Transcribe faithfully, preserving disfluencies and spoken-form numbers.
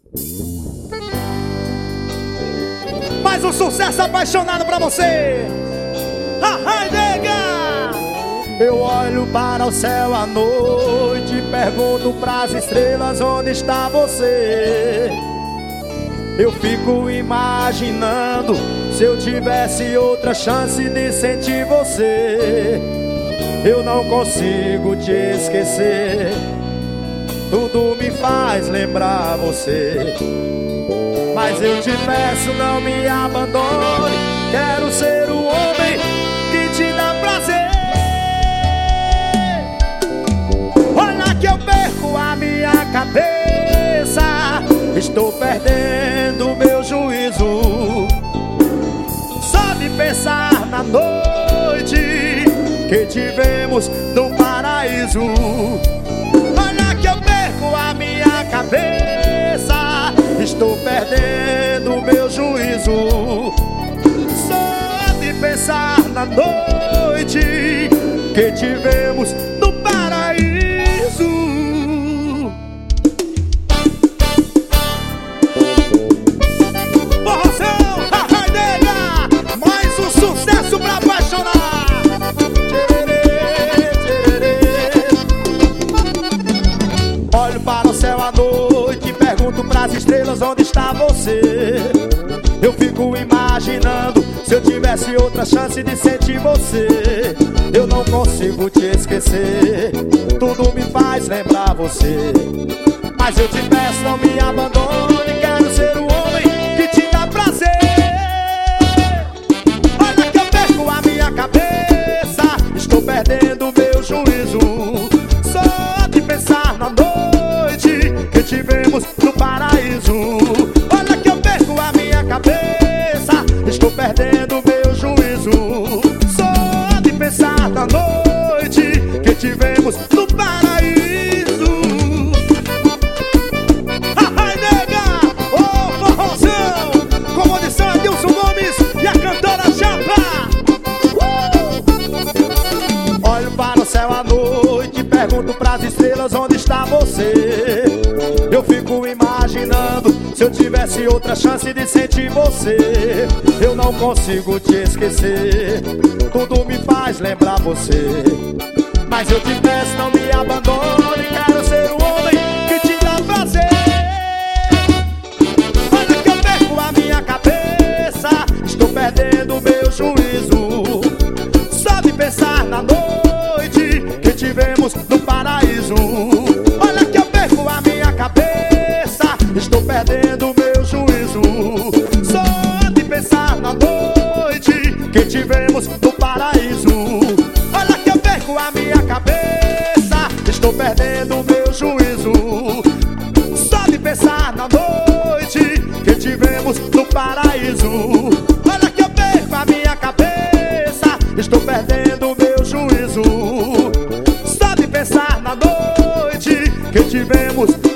Mais um sucesso apaixonado pra você. Ai, nega! Eu olho para o céu à noite e pergunto pras estrelas onde está você. Eu fico imaginando se eu tivesse outra chance de sentir você. Eu não consigo te esquecer, tudo me faz lembrar você. Mas eu te peço, não me abandone. Quero ser o homem que te dá prazer. Olha que eu perco a minha cabeça, estou perdendo meu juízo. Só de pensar na noite que tivemos no paraíso. Olha que eu perco a minha cabeça, estou perdendo meu juízo. Só de pensar na noite que tivemos no paraíso. Forrozão, ai, nega, mais um sucesso pra apaixonar. Tchererê, tchererê. Olho para o céu à noite, pergunto pras estrelas onde está você. Eu fico imaginando se eu tivesse outra chance de sentir você. Eu não consigo te esquecer, tudo me faz lembrar você. Mas eu te peço, não me abandone. Quero ser o homem que te dá prazer. Olha que eu perco a minha cabeça, estou perdendo meu juízo. Só de pensar na noite que tivemos no paraíso. Olha que eu perco a minha cabeça, estou perdendo meu juízo. Só de pensar na noite que tivemos no paraíso. Ai, nega, ô forrozão, com audição Adilson Gomes e a cantora Chapa. uh! Olho para o céu à noite, pergunto pras estrelas onde está você. Eu fico imaginando se eu tivesse outra chance de sentir você. Eu não consigo te esquecer, tudo me faz lembrar você. Mas eu te peço, não me abandone. Quero ser o homem que te dá prazer. Olha que eu perco a minha cabeça, estou perdendo meu juízo. Só de pensar na noite que tivemos no paraíso. Olha que eu perco a minha cabeça, estou perdendo meu juízo. Só de pensar na noite que tivemos no paraíso. Olha que eu perco a minha cabeça, estou perdendo meu juízo. Só de pensar na noite que tivemos no paraíso. Olha que eu perco a minha cabeça, estou perdendo meu juízo. Só de pensar na noite que tivemos